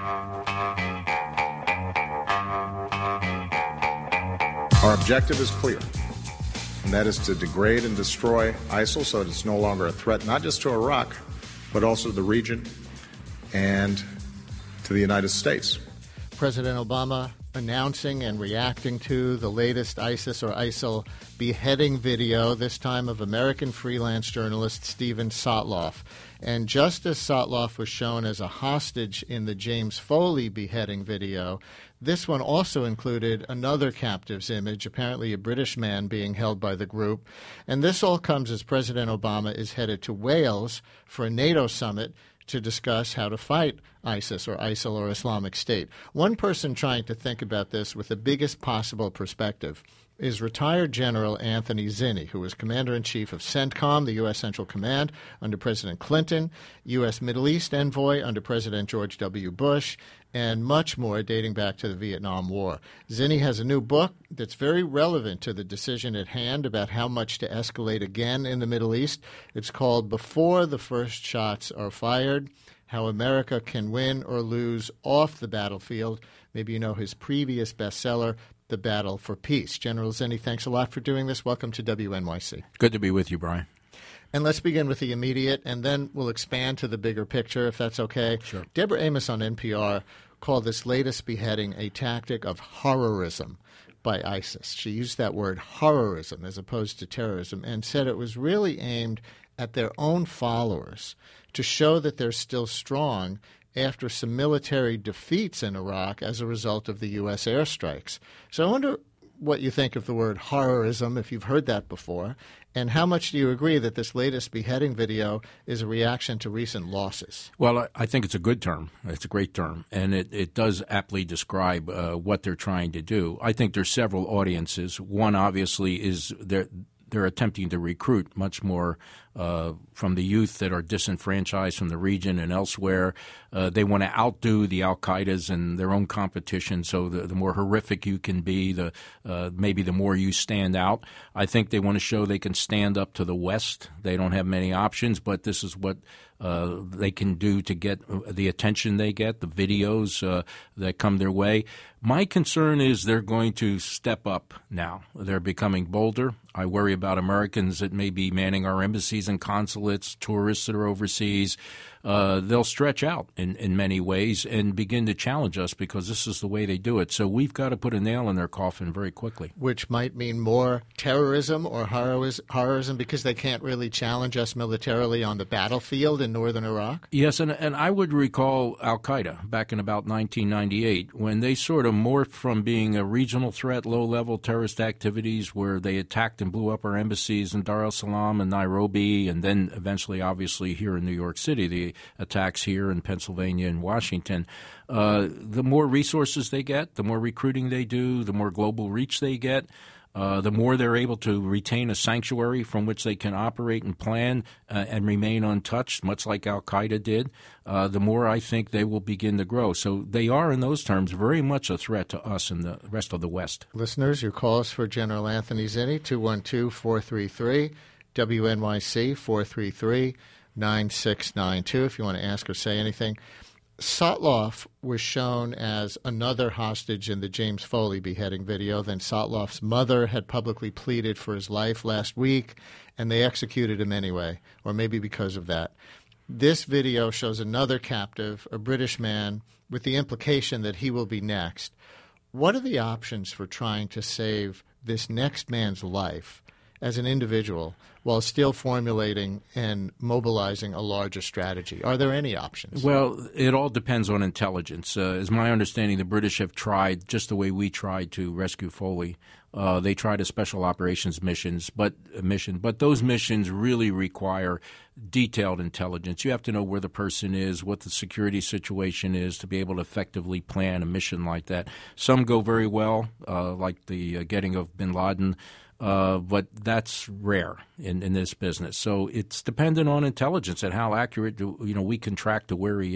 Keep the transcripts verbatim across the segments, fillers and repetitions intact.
Our objective is clear, and that is to degrade and destroy ISIL so that it's no longer a threat not just to Iraq, but also to the region and to the United States. President Obama announcing and reacting to the latest ISIS or ISIL beheading video, this time of American freelance journalist Steven Sotloff. And just as Sotloff was shown as a hostage in the James Foley beheading video, this one also included another captive's image, apparently a British man being held by the group. And this all comes as President Obama is headed to Wales for a NATO summit to discuss how to fight ISIS or ISIL or Islamic State. One person trying to think about this with the biggest possible perspective is retired General Anthony Zinni, who was Commander-in-Chief of CENTCOM, the U S. Central Command, under President Clinton, U S. Middle East Envoy under President George W. Bush, and much more dating back to the Vietnam War. Zinni has a new book that's very relevant to the decision at hand about how much to escalate again in the Middle East. It's called Before the First Shots Are Fired, How America Can Win or Lose Off the Battlefield. Maybe you know his previous bestseller, The Battle for Peace. General Zinni, thanks a lot for doing this. Welcome to W N Y C. Good to be with you, Brian. And let's begin with the immediate, and then we'll expand to the bigger picture, if that's okay. Sure. Deborah Amos on N P R called this latest beheading a tactic of horrorism by ISIS. She used that word horrorism as opposed to terrorism and said it was really aimed at their own followers to show that they're still strong after some military defeats in Iraq as a result of the U S airstrikes. So I wonder what you think of the word horrorism, if you've heard that before, and how much do you agree that this latest beheading video is a reaction to recent losses? Well, I think it's a good term. It's a great term, and it, it does aptly describe uh, what they're trying to do. I think there's several audiences. One, obviously, is they're, they're attempting to recruit much more uh, from the youth that are disenfranchised from the region and elsewhere. Uh, they want to outdo the Al-Qaedas in their own competition, so the, the more horrific you can be, the uh, maybe the more you stand out. I think they want to show they can stand up to the West. They don't have many options, but this is what uh, they can do to get the attention they get, the videos uh, that come their way. My concern is they're going to step up now. They're becoming bolder. I worry about Americans that may be manning our embassies and consulates, tourists that are overseas. Uh, they'll stretch out in, in many ways and begin to challenge us because this is the way they do it. So we've got to put a nail in their coffin very quickly. Which might mean more terrorism or horrorism because they can't really challenge us militarily on the battlefield in northern Iraq? Yes, and, and I would recall Al-Qaeda back in about nineteen ninety-eight when they sort of morphed from being a regional threat, low-level terrorist activities where they attacked and blew up our embassies in Dar es Salaam and Nairobi, and then eventually, obviously, here in New York City, the attacks here in Pennsylvania and Washington. Uh, the more resources they get, the more recruiting they do, the more global reach they get, uh, the more they're able to retain a sanctuary from which they can operate and plan uh, and remain untouched, much like Al-Qaeda did, uh, the more I think they will begin to grow. So they are, in those terms, very much a threat to us and the rest of the West. Listeners, your calls for General Anthony Zinni, two one two, four three three, W N Y C, four three three, nine six nine two, if you want to ask or say anything. Sotloff was shown as another hostage in the James Foley beheading video. Then Sotloff's mother had publicly pleaded for his life last week, and they executed him anyway, or maybe because of that. This video shows another captive, a British man, with the implication that he will be next. What are the options for trying to save this next man's life as an individual while still formulating and mobilizing a larger strategy? Are there any options? Well, it all depends on intelligence. Uh, as my understanding, the British have tried, just the way we tried to rescue Foley, uh, they tried a special operations missions, but a mission. But those missions really require detailed intelligence. You have to know where the person is, what the security situation is to be able to effectively plan a mission like that. Some go very well, uh, like the uh, getting of bin Laden. Uh, but that's rare in, in this business. So it's dependent on intelligence and how accurate do, you know we can track to where he is.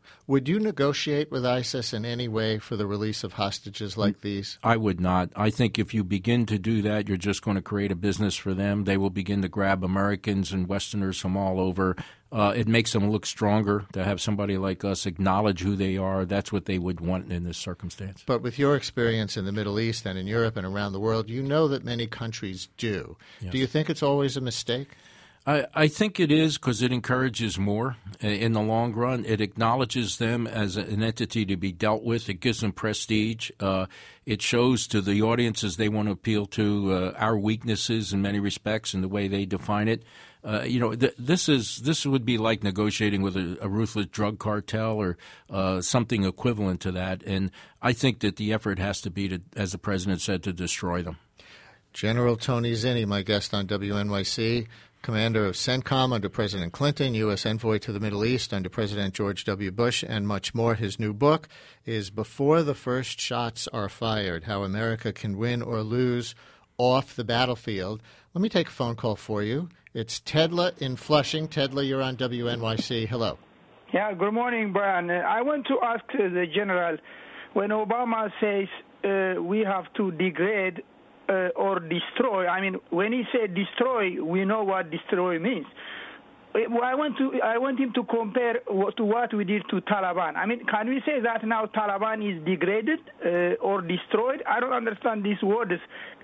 Would you negotiate with ISIS in any way for the release of hostages like these? I would not. I think if you begin to do that, you're just going to create a business for them. They will begin to grab Americans and Westerners from all over. Uh, it makes them look stronger to have somebody like us acknowledge who they are. That's what they would want in this circumstance. But with your experience in the Middle East and in Europe and around the world, you know that many countries do. Yes. Do you think it's always a mistake? I, I think it is because it encourages more in the long run. It acknowledges them as an entity to be dealt with. It gives them prestige. Uh, it shows to the audiences they want to appeal to uh, our weaknesses in many respects and the way they define it. Uh, you know, th- this is this would be like negotiating with a, a ruthless drug cartel or uh, something equivalent to that. And I think that the effort has to be to, as the president said, to destroy them. General Tony Zinni, my guest on W N Y C. Commander of CENTCOM under President Clinton, U S envoy to the Middle East under President George W. Bush, and much more. His new book is Before the First Shots Are Fired, How America Can Win or Lose Off the Battlefield. Let me take a phone call for you. It's Tedla in Flushing. Tedla, you're on W N Y C. Hello. Yeah, good morning, Brian. Uh, I want to ask uh, the General, when Obama says uh, we have to degrade Uh, or destroy. I mean, when he said destroy, we know what destroy means. I want to. I want him to compare to what we did to Taliban. I mean, can we say that now Taliban is degraded uh, or destroyed? I don't understand these words.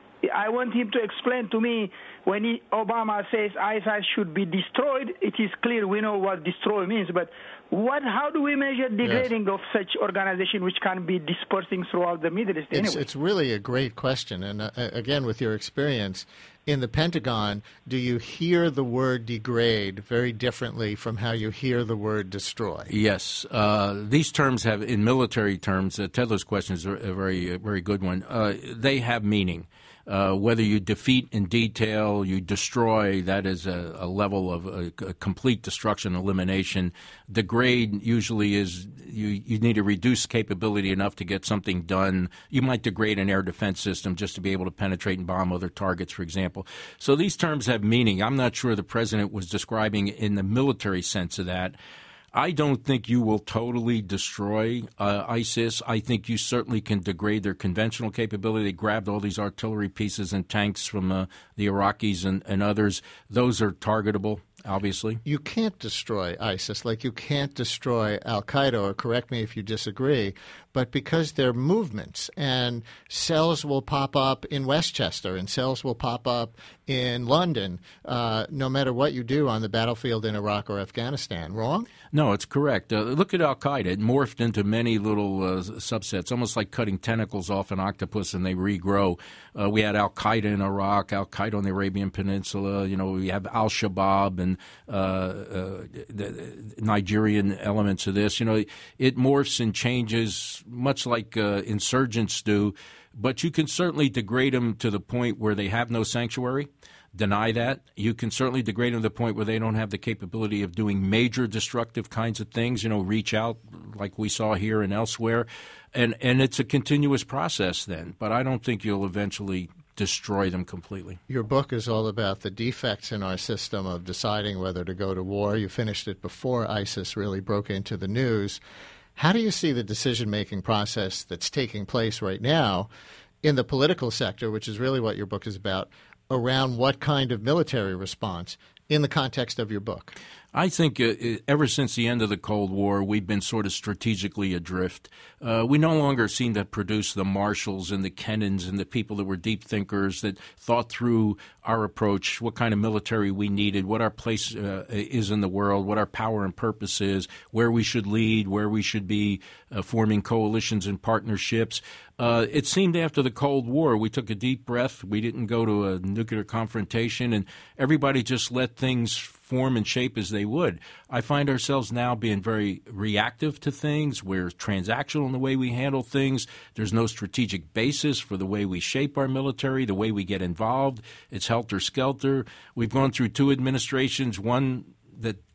I want him to explain to me when he, Obama says ISIS should be destroyed. It is clear we know what destroy means, but what? How do we measure degrading yes. of such organization which can be dispersing throughout the Middle East? It's, anyway? it's really a great question, and uh, again, with your experience in the Pentagon, do you hear the word degrade very differently from how you hear the word destroy? Yes. Uh, these terms have, in military terms, uh, Tedler's question is a very, a very good one. Uh, they have meaning. Uh, whether you defeat in detail, you destroy, that is a, a level of a, a complete destruction, elimination. Degrade usually is you, you need to reduce capability enough to get something done. You might degrade an air defense system just to be able to penetrate and bomb other targets, for example. So these terms have meaning. I'm not sure the president was describing in the military sense of that. I don't think you will totally destroy uh, ISIS. I think you certainly can degrade their conventional capability. They grabbed all these artillery pieces and tanks from uh, the Iraqis and, and others. Those are targetable, obviously. You can't destroy ISIS like you can't destroy al-Qaeda, or correct me if you disagree, but because they're movements and cells will pop up in Westchester and cells will pop up in London, uh, no matter what you do on the battlefield in Iraq or Afghanistan. Wrong? No, it's correct. Uh, look at al-Qaeda. It morphed into many little uh, subsets, almost like cutting tentacles off an octopus and they regrow. Uh, we had al-Qaeda in Iraq, al-Qaeda on the Arabian Peninsula. You know, we have al-Shabaab and uh, uh, the Nigerian elements of this. You know, it morphs and changes much like uh, insurgents do, but you can certainly degrade them to the point where they have no sanctuary. Deny that. You can certainly degrade them to the point where they don't have the capability of doing major destructive kinds of things, you know, reach out like we saw here and elsewhere. And, and it's a continuous process then, but I don't think you'll eventually destroy them completely. Your book is all about the defects in our system of deciding whether to go to war. You finished it before ISIS really broke into the news. How do you see the decision-making process that's taking place right now in the political sector, which is really what your book is about, around what kind of military response in the context of your book? I think uh, ever since the end of the Cold War, we've been sort of strategically adrift. Uh, we no longer seem to produce the Marshalls and the Kennans and the people that were deep thinkers that thought through our approach, what kind of military we needed, what our place uh, is in the world, what our power and purpose is, where we should lead, where we should be uh, forming coalitions and partnerships. Uh, it seemed after the Cold War, we took a deep breath. We didn't go to a nuclear confrontation, and everybody just let things form and shape as they would. I find ourselves now being very reactive to things. We're transactional in the way we handle things. There's no strategic basis for the way we shape our military, the way we get involved. It's helter-skelter. We've gone through two administrations, one that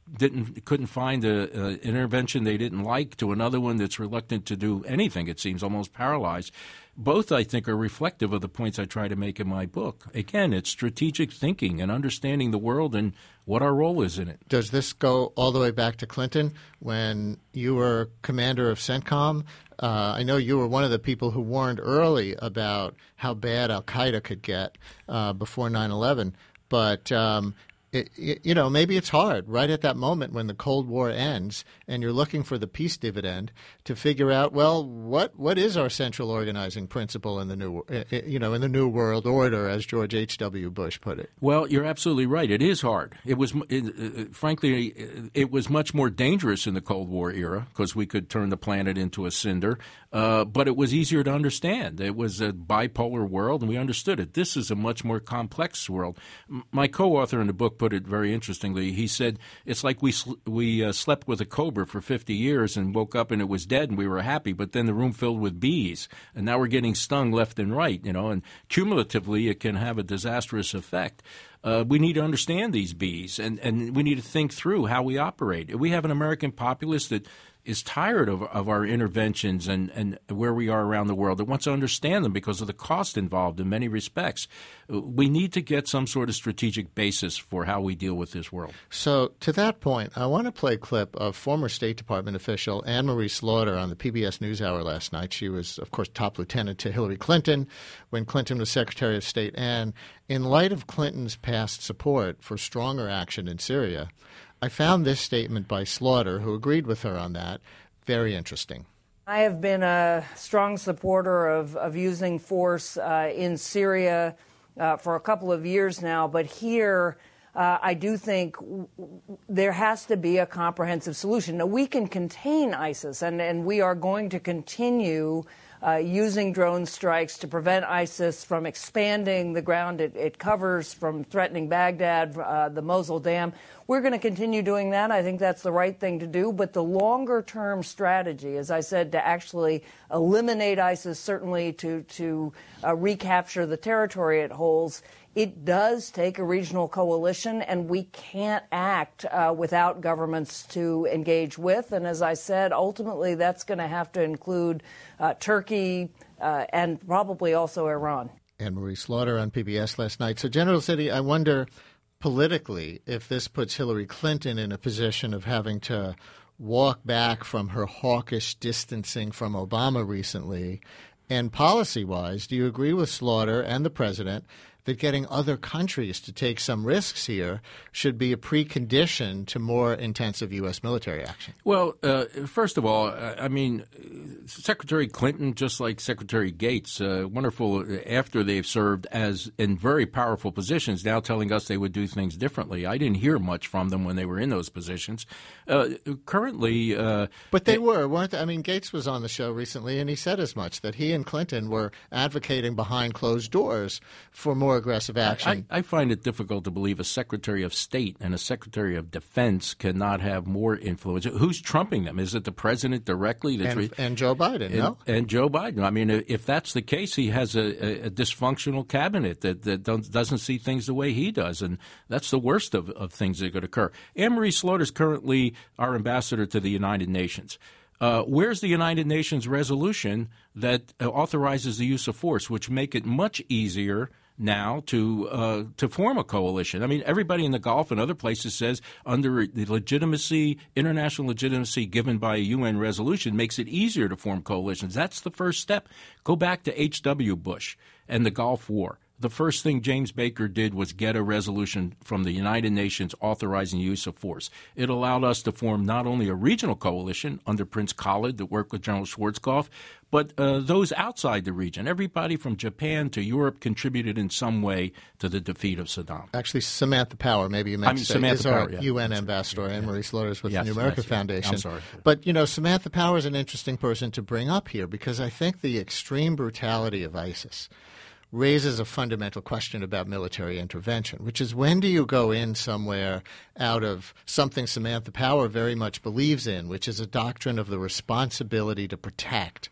didn't couldn't find a, a intervention they didn't like to another one that's reluctant to do anything. It seems almost paralyzed. Both, I think, are reflective of the points I try to make in my book. Again, it's strategic thinking and understanding the world and what our role is in it. Does this go all the way back to Clinton when you were commander of CENTCOM? Uh, I know you were one of the people who warned early about how bad al-Qaeda could get uh, before nine eleven. But um, It, you know, maybe it's hard right at that moment when the Cold War ends and you're looking for the peace dividend to figure out, well, what what is our central organizing principle in the new, you know, in the new world order, as George H W. Bush put it? Well, you're absolutely right. It is hard. It was, it, uh, frankly, it was much more dangerous in the Cold War era because we could turn the planet into a cinder. Uh, but it was easier to understand. It was a bipolar world, and we understood it. This is a much more complex world. M- my co-author in the book put it very interestingly. He said, it's like we sl- we uh, slept with a cobra for fifty years and woke up and it was dead and we were happy, but then the room filled with bees, and now we're getting stung left and right, you know, and cumulatively it can have a disastrous effect. Uh, we need to understand these bees, and, and we need to think through how we operate. We have an American populace that is tired of, of our interventions and, and where we are around the world. It wants to understand them because of the cost involved in many respects. We need to get some sort of strategic basis for how we deal with this world. So to that point, I want to play a clip of former State Department official Anne-Marie Slaughter on the P B S NewsHour last night. She was, of course, top lieutenant to Hillary Clinton when Clinton was Secretary of State. And in light of Clinton's past support for stronger action in Syria, I found this statement by Slaughter, who agreed with her on that, very interesting. I have been a strong supporter of, of using force uh, in Syria uh, for a couple of years now, but here uh, I do think w- there has to be a comprehensive solution. Now, we can contain ISIS, and, and we are going to continue Uh, using drone strikes to prevent ISIS from expanding the ground it, it covers, from threatening Baghdad, uh, the Mosul Dam. We're going to continue doing that. I think that's the right thing to do. But the longer-term strategy, as I said, to actually eliminate ISIS, certainly to, to uh, recapture the territory it holds, it does take a regional coalition, and we can't act uh, without governments to engage with. And as I said, ultimately that's going to have to include uh, Turkey uh, and probably also Iran. Anne-Marie Slaughter on P B S last night. So, General City, I wonder politically if this puts Hillary Clinton in a position of having to walk back from her hawkish distancing from Obama recently. And policy-wise, do you agree with Slaughter and the president that getting other countries to take some risks here should be a precondition to more intensive U S military action? Well, uh, first of all, I mean, Secretary Clinton, just like Secretary Gates, uh, wonderful after they've served as in very powerful positions, now telling us they would do things differently. I didn't hear much from them when they were in those positions. Uh, currently, uh, but they were, weren't they? I mean, Gates was on the show recently, and he said as much, that he and Clinton were advocating behind closed doors for more aggressive action. I, I find it difficult to believe a Secretary of State and a Secretary of Defense cannot have more influence. Who's trumping them? Is it the president directly? That's and, re- and Joe Biden, and, no? And Joe Biden. I mean, if that's the case, he has a, a, a dysfunctional cabinet that, that doesn't see things the way he does, and that's the worst of, of things that could occur. Anne-Marie Slaughter is currently our ambassador to the United Nations. Uh, where's the United Nations resolution that uh, authorizes the use of force, which make it much easier now to uh, to form a coalition? I mean, everybody in the Gulf and other places says under the legitimacy, international legitimacy given by a U N resolution makes it easier to form coalitions. That's the first step. Go back to H W Bush and the Gulf War. The first thing James Baker did was get a resolution from the United Nations authorizing the use of force. It allowed us to form not only a regional coalition under Prince Khalid that worked with General Schwarzkopf, but uh, those outside the region. Everybody from Japan to Europe contributed in some way to the defeat of Saddam. Actually, Samantha Power, maybe you meant I mean, to say, Samantha is Power, our yeah. U N ambassador. Yeah. Anne-Marie Slaughter is with yes, the New America yes, Foundation. I'm sorry. But, you know, Samantha Power is an interesting person to bring up here because I think the extreme brutality of ISIS raises a fundamental question about military intervention, which is when do you go in somewhere out of something Samantha Power very much believes in, which is a doctrine of the responsibility to protect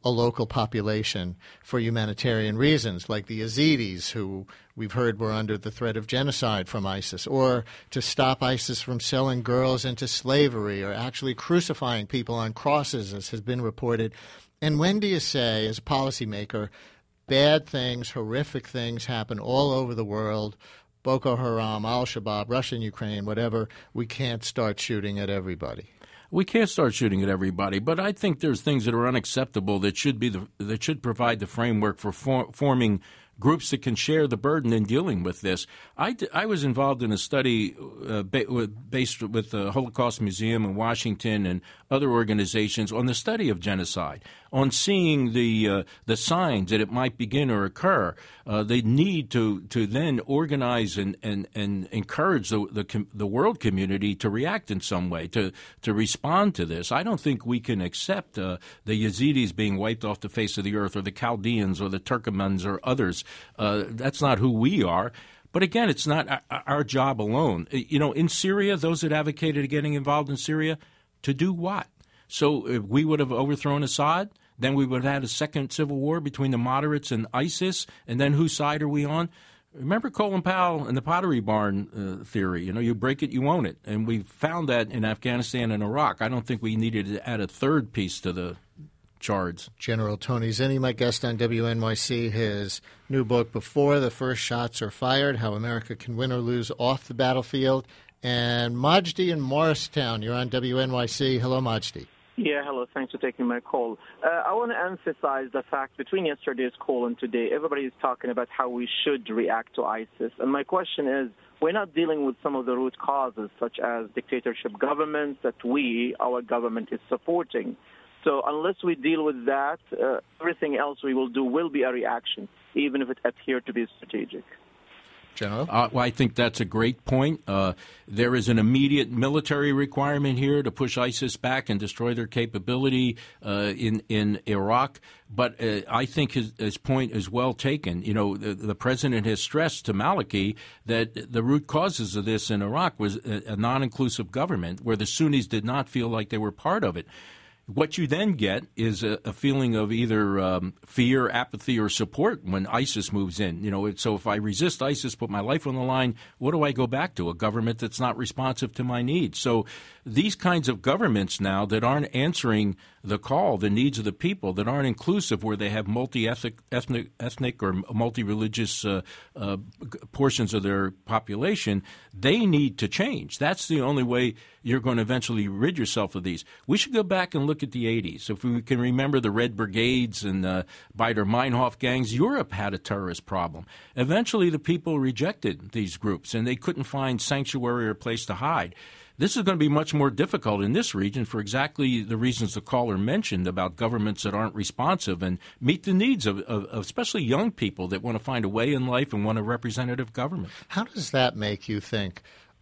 a local population for humanitarian reasons, like the Yazidis, who we've heard were under the threat of genocide from ISIS, or to stop ISIS from selling girls into slavery or actually crucifying people on crosses, as has been reported. And when do you say, as a policymaker, bad things, horrific things happen all over the world, Boko Haram, Al-Shabaab, Russia and Ukraine, whatever, we can't start shooting at everybody? We can't start shooting at everybody, but I think there's things that are unacceptable that should be the, that should provide the framework for for forming groups that can share the burden in dealing with this. I, I was involved in a study uh, ba- based with the Holocaust Museum in Washington and other organizations on the study of genocide, on seeing the uh, the signs that it might begin or occur. Uh, they need to to then organize and and, and encourage the, the com- the world community to react in some way, to to respond to this. I don't think we can accept uh, the Yazidis being wiped off the face of the earth, or the Chaldeans, or the Turkomans, or others. Uh, that's not who we are. But again, it's not our, our job alone. You know, in Syria, those that advocated getting involved in Syria, to do what? So if we would have overthrown Assad, then we would have had a second civil war between the moderates and ISIS, and then whose side are we on? Remember Colin Powell and the Pottery Barn uh, theory. You know, you break it, you own it. And we found that in Afghanistan and Iraq. I don't think we needed to add a third piece to the charge. General Tony Zinni, my guest on W N Y C, his new book, Before the First Shots Are Fired, How America Can Win or Lose Off the Battlefield. And Majdi in Morristown, you're on W N Y C. Hello, Majdi. Yeah, hello. Thanks for taking my call. Uh, I want to emphasize the fact between yesterday's call and today, everybody is talking about how we should react to ISIS. And my question is, we're not dealing with some of the root causes, such as dictatorship governments that we, our government, is supporting. So unless we deal with that, uh, everything else we will do will be a reaction, even if it appears to be strategic. General? Uh, well, I think that's a great point. Uh, there is an immediate military requirement here to push ISIS back and destroy their capability uh, in in Iraq. But uh, I think his, his point is well taken. You know, the, the president has stressed to Maliki that the root causes of this in Iraq was a, a non-inclusive government where the Sunnis did not feel like they were part of it. What you then get is a, a feeling of either um, fear, apathy, or support when ISIS moves in. You know, so if I resist ISIS, put my life on the line, what do I go back to? A government that's not responsive to my needs. So these kinds of governments now that aren't answering the call, the needs of the people, that aren't inclusive, where they have multi-ethnic ethnic, ethnic or multi-religious uh, uh, portions of their population, they need to change. That's the only way you're going to eventually rid yourself of these. We should go back and look at the eighties. If we can remember the Red Brigades and uh, Baader-Meinhof gangs, Europe had a terrorist problem. Eventually the people rejected these groups, and they couldn't find sanctuary or place to hide. This is going to be much more difficult in this region for exactly the reasons the caller mentioned about governments that aren't responsive and meet the needs of, of, of especially young people that want to find a way in life and want a representative government. How does that make you think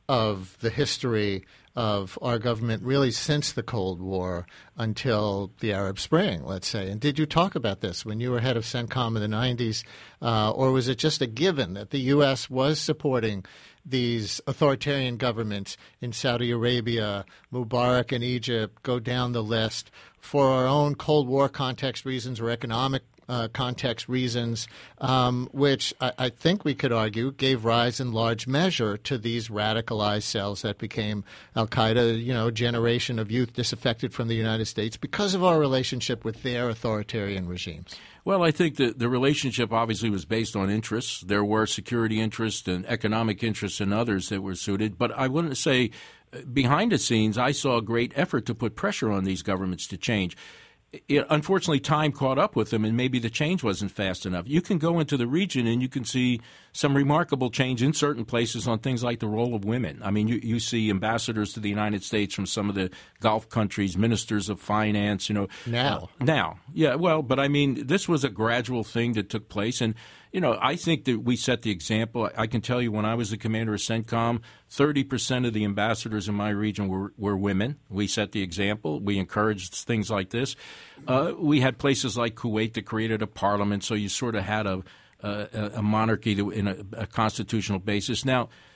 of the history of our government really since the Cold War until the Arab Spring, let's say? And did you talk about this when you were head of CENTCOM in the nineties, uh, or was it just a given that the U S was supporting these authoritarian governments in Saudi Arabia, Mubarak in Egypt, go down the list, for our own Cold War context reasons or economic uh, context reasons, um, which I, I think we could argue gave rise in large measure to these radicalized cells that became al-Qaeda, you know, a generation of youth disaffected from the United States because of our relationship with their authoritarian regimes? Well, I think that the relationship obviously was based on interests. There were security interests and economic interests and others that were suited. But I wouldn't say behind the scenes I saw a great effort to put pressure on these governments to change. It, unfortunately, time caught up with them, and maybe the change wasn't fast enough. You can go into the region and you can see some remarkable change in certain places on things like the role of women. I mean, you, you see ambassadors to the United States from some of the Gulf countries, ministers of finance, you know. Now. Uh, now. Yeah, well, but I mean, this was a gradual thing that took place. And, you know, I think that we set the example. I can tell you when I was the commander of CENTCOM, thirty percent of the ambassadors in my region were, were women. We set the example. We encouraged things like this. Uh, we had places like Kuwait that created a parliament, so you sort of had a, a, a monarchy in a, a constitutional basis. Now,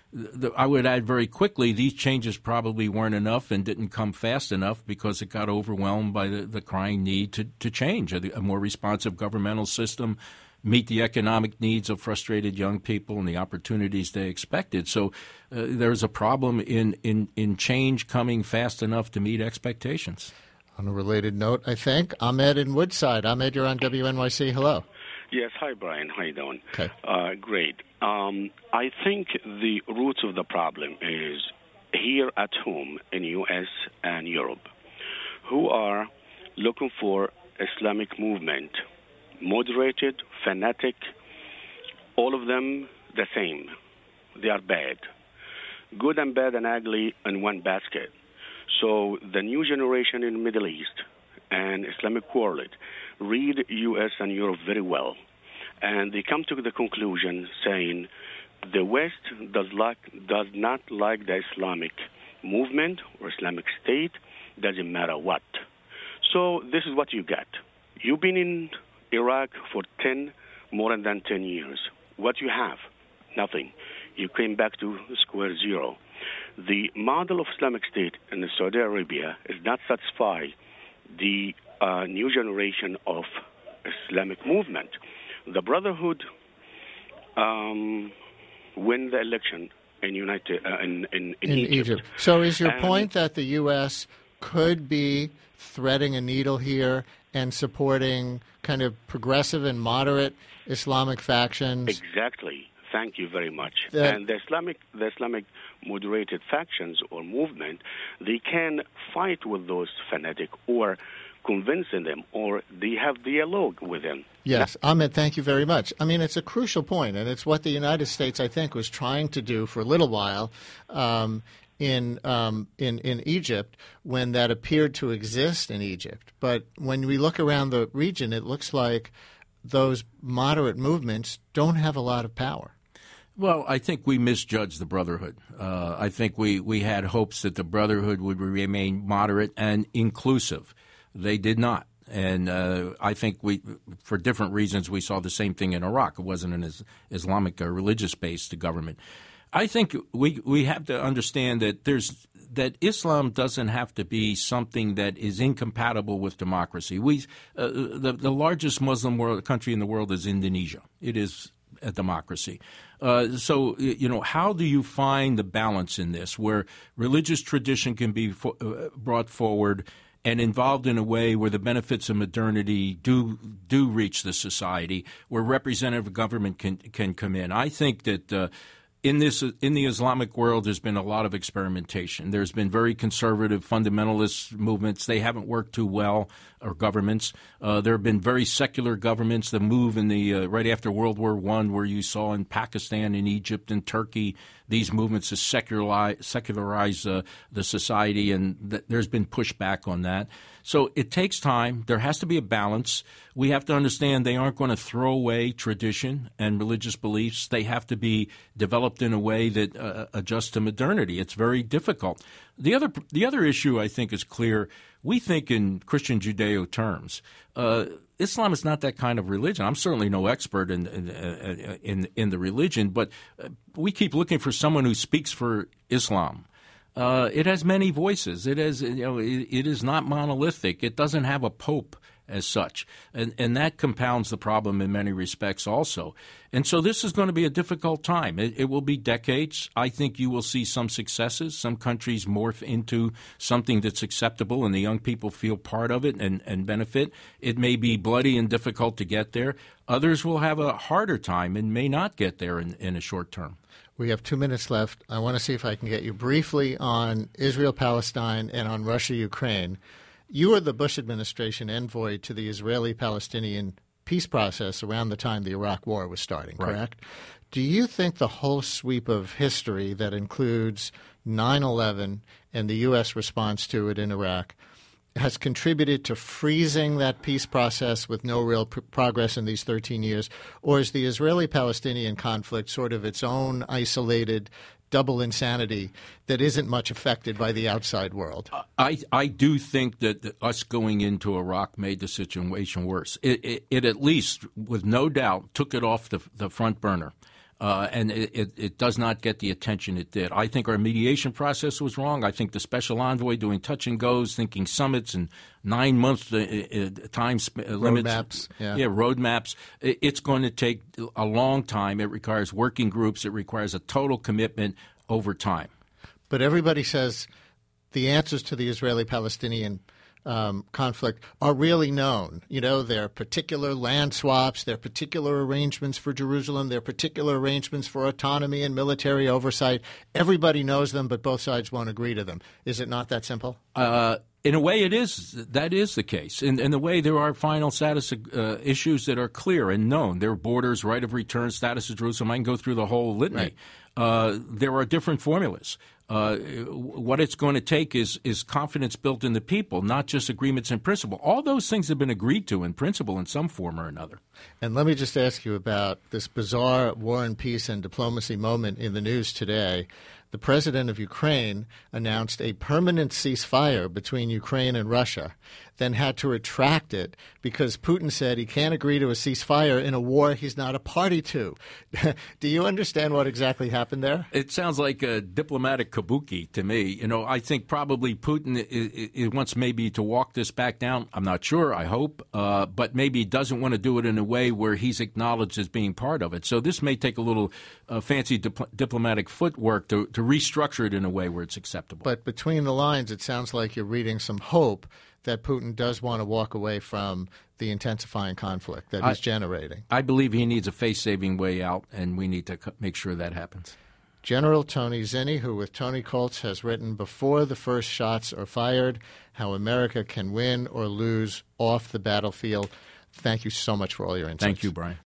the, I would add very quickly, these changes probably weren't enough and didn't come fast enough because it got overwhelmed by the, the crying need to, to change a, a more responsive governmental system, meet the economic needs of frustrated young people and the opportunities they expected. So uh, there's a problem in, in, in change coming fast enough to meet expectations. On a related note, I think, Ahmed in Woodside. Ahmed, you're on W N Y C. Hello. Yes. Hi, Brian. How you doing? Okay. Uh, great. Um, I think the roots of the problem is here at home in U S and Europe, who are looking for Islamic movement, moderated, fanatic, all of them the same. They are bad. Good and bad and ugly in one basket. So the new generation in the Middle East and Islamic world read U S and Europe very well, and they come to the conclusion saying the West does like does not like the Islamic movement or Islamic State, doesn't matter what. So this is what you get. You've been in Iraq for ten, more than ten years. What you have? Nothing. You came back to square zero. The model of Islamic State in Saudi Arabia is not satisfy the uh, new generation of Islamic movement. The Brotherhood um, win the election in United uh, in, in, in, in Egypt. Egypt. So is your and point that the U S could be threading a needle here and supporting kind of progressive and moderate Islamic factions? Exactly. Thank you very much. That, and the Islamic, the Islamic moderated factions or movement, they can fight with those fanatic or convincing them, or they have dialogue with them. Yes. Ahmed, thank you very much. I mean, it's a crucial point, and it's what the United States, I think, was trying to do for a little while um, in, um, in, in Egypt when that appeared to exist in Egypt. But when we look around the region, it looks like those moderate movements don't have a lot of power. Well, I think we misjudged the Brotherhood. Uh, I think we, we had hopes that the Brotherhood would remain moderate and inclusive. They did not. And uh, I think we, for different reasons, we saw the same thing in Iraq. It wasn't an Islamic or religious-based government. I think we we have to understand that there's that Islam doesn't have to be something that is incompatible with democracy. We uh, the the largest Muslim world, country in the world is Indonesia. It is a democracy. Uh, so, you know, how do you find the balance in this where religious tradition can be fo- uh, brought forward and involved in a way where the benefits of modernity do do reach the society, where representative government can can come in? I think that uh, in this in the Islamic world, there's been a lot of experimentation. There's been very conservative fundamentalist movements. They haven't worked too well, or governments. Uh, there have been very secular governments. The move in the uh, right after World War One, where you saw in Pakistan, in Egypt, and Turkey, these movements to secularize, secularize uh, the society, and th- there's been pushback on that. So it takes time. There has to be a balance. We have to understand they aren't going to throw away tradition and religious beliefs. They have to be developed in a way that uh, adjusts to modernity. It's very difficult. The other the other issue I think is clear. We think in Christian Judeo terms. Uh, Islam is not that kind of religion. I'm certainly no expert in in in, in the religion, but we keep looking for someone who speaks for Islam. Uh, it has many voices. It has, you know, it, it is not monolithic. It doesn't have a pope as such, and and that compounds the problem in many respects also. And so this is going to be a difficult time. It, it will be decades. I think you will see some successes. Some countries morph into something that's acceptable, and the young people feel part of it and, and benefit. It may be bloody and difficult to get there. Others will have a harder time and may not get there in, in a short term. We have two minutes left. I want to see if I can get you briefly on Israel-Palestine and on Russia-Ukraine. You were the Bush administration envoy to the Israeli-Palestinian peace process around the time the Iraq War was starting, correct? Right. Do you think the whole sweep of history that includes nine eleven and the U S response to it in Iraq has contributed to freezing that peace process with no real pr- progress in these thirteen years? Or is the Israeli-Palestinian conflict sort of its own isolated double insanity that isn't much affected by the outside world? I, I do think that the, us going into Iraq made the situation worse. It, it, it at least, with no doubt, took it off the, the front burner. Uh, and it, it, it does not get the attention it did. I think our mediation process was wrong. I think the special envoy doing touch and goes, thinking summits and nine month uh, uh, time sp- uh, limits. Roadmaps. Yeah. yeah, roadmaps. It, it's going to take a long time. It requires working groups. It requires a total commitment over time. But everybody says the answers to the Israeli-Palestinian Um, conflict are really known. You know, there are particular land swaps, there are particular arrangements for Jerusalem, there are particular arrangements for autonomy and military oversight. Everybody knows them, but both sides won't agree to them. Is it not that simple? Uh, in a way, it is. That is the case. In, in a way, there are final status uh, issues that are clear and known. There are borders, right of return, status of Jerusalem. I can go through the whole litany. Right. Uh, there are different formulas. Uh, what it's going to take is is confidence built in the people, not just agreements in principle. All those things have been agreed to in principle in some form or another. And let me just ask you about this bizarre war and peace and diplomacy moment in the news today. The president of Ukraine announced a permanent ceasefire between Ukraine and Russia, then had to retract it because Putin said he can't agree to a ceasefire in a war he's not a party to. Do you understand what exactly happened there? It sounds like a diplomatic kabuki to me. You know, I think probably Putin it, it wants maybe to walk this back down. I'm not sure. I hope. Uh, but maybe he doesn't want to do it in a way where he's acknowledged as being part of it. So this may take a little uh, fancy dip- diplomatic footwork to, to restructure it in a way where it's acceptable. But between the lines, it sounds like you're reading some hope that Putin does want to walk away from the intensifying conflict that he's I, generating. I believe he needs a face-saving way out, and we need to make sure that happens. General Tony Zinni, who with Tony Koltz has written Before the First Shots Are Fired, How America Can Win or Lose Off the Battlefield. Thank you so much for all your insights. Thank you, Brian.